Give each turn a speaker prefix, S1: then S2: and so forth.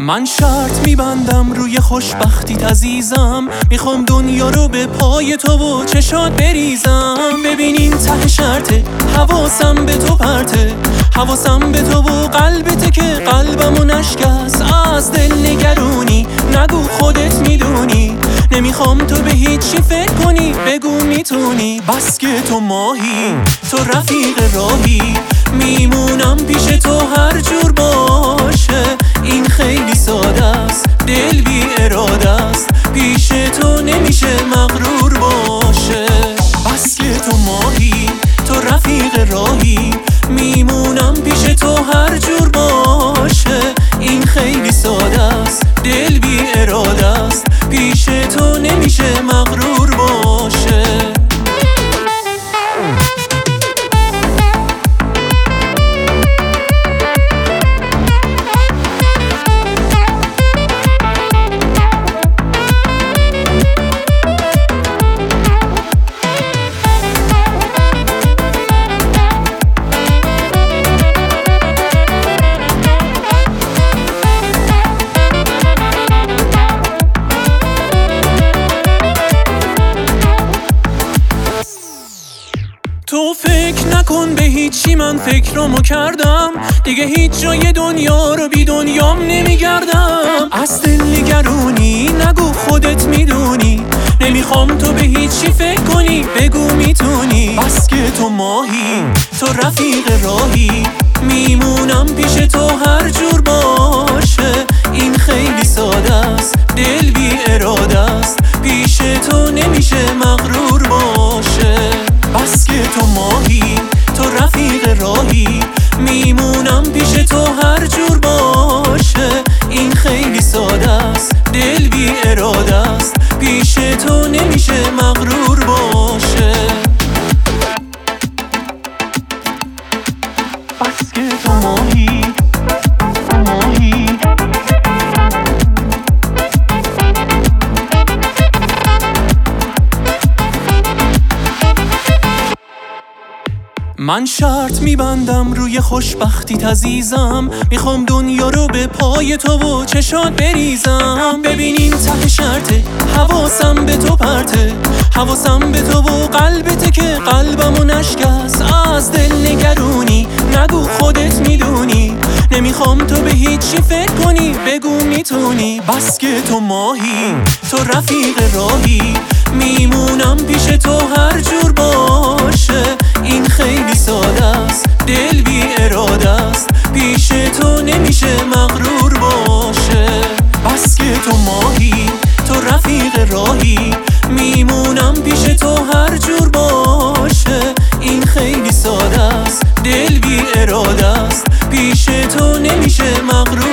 S1: من شرط میبندم روی خوشبختیت عزیزم، میخوام دنیا رو به پای تو و چشات بریزم. ببینین ته شرطه، حواسم به تو پرته، حواسم به تو و قلبته که قلبمو نشکست. از دل نگرونی نگو خودت میدونی، نمیخوام تو به هیچی فکر کنی، بگو میتونی. بس که تو ماهی، تو رفیق راهی، میمونم پیش تو هر جور باشه. این خیلی ساده است، دل بی اراده است، پیش تو نمیشه مغرور باشه. بس که تو ماهی، تو رفیق راهی، میمونم پیش تو هر جور باشه. این خیلی ساده است، دل بی اراده است، پیش تو نمیشه مغرور باشه. تو فکر نکن به هیچی، من فکرامو کردم دیگه، هیچ جای دنیا رو بی دنیام نمیگردم. از دل نگرونی نگو خودت میدونی، نمیخوام تو به هیچی فکر کنی، بگو میتونی. بس که تو ماهی، تو رفیق راهی، میمونم پیش تو هر جور باشه. این خیلی ساده است، دل بی اراده است، پیش تو نمیشه مغرور باشه. بس که تو ماهی، تو رفیق راهی، میمونم پیش تو هر جور باشه. این خیلی ساده است، دل بی اراده است، پیش تو نمیشه مغرور باشه. بس که تو ماهی، تو ماهی، من شرط میبندم روی خوشبختیت عزیزم، میخوام دنیا رو به پای تو و چشات بریزم. ببینین ته شرطه، حواسم به تو پرته، حواسم به تو و قلبته که قلبمو نشکست. از دل نگرونی نگو خودت میدونی، نمیخوام تو به هیچی فکر کنی، بگو میتونی. بس که تو ماهی، تو رفیق راهی، میمونم پیش تو هر جور باشه. این خیلی ساده است، دل بی اراده است، پیش تو نمیشه مغرور باشه. بس که تو ماهی، تو رفیق راهی، میمونم پیش تو هر جور باشه. این خیلی ساده است، دل بی اراده است، پیش تو نمیشه مغرور